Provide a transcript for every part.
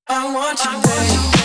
I want you, babe.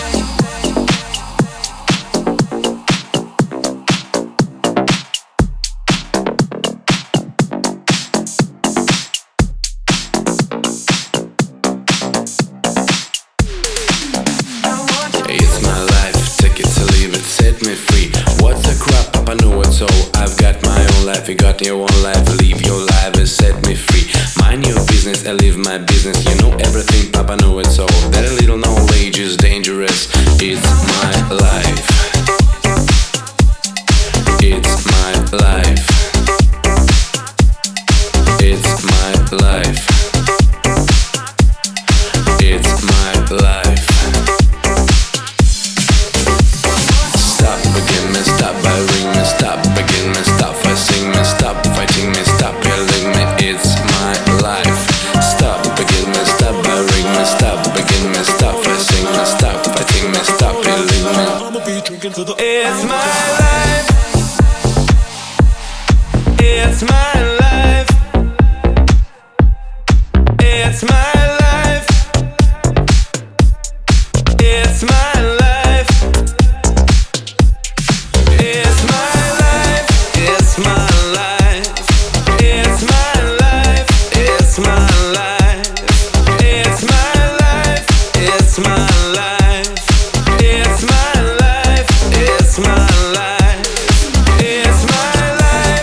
It's my life, take it to leave it, set me free. What's the crap, Papa know it so. I've got my own life, you got your own life. Live your life and set me free. Mind your business, I live my business. You know everything, Papa know it so. Very little knowledge is dangerous. It's my life. It's my life. It's my life. It's my life. Stop again, me stop by ring me, stop again, me stop I sing me, stop fighting me, stop yelling me, it's my life. Stop again, me stop by ring me, stop again, me stop I sing me, stop fighting me, stop yelling me. I'ma be drinking to the It's my life. It's my life. It's my life. It's my life. It's my life. It's my life. It's my life. It's my life. It's my life. It's my life. It's my life. It's my life. It's my life.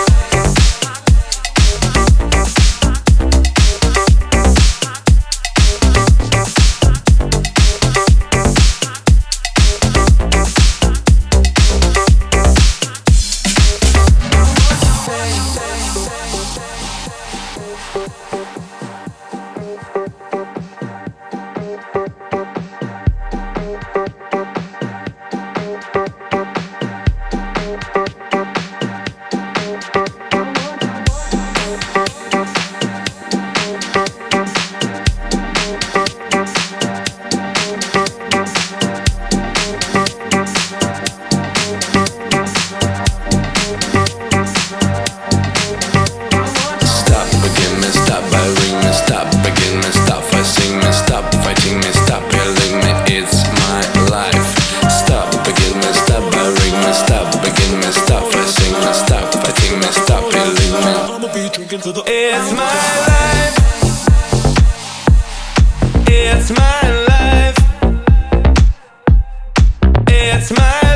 Stop again, me stop by ring me, stop again, me stop I sing me, stop fighting me, stop yelling me, it's my life. Stop again, me stop by ring me, stop again, me stop I sing me, stop fighting me, stop yelling me. I'ma be drinking to the It's my life. It's my life. It's my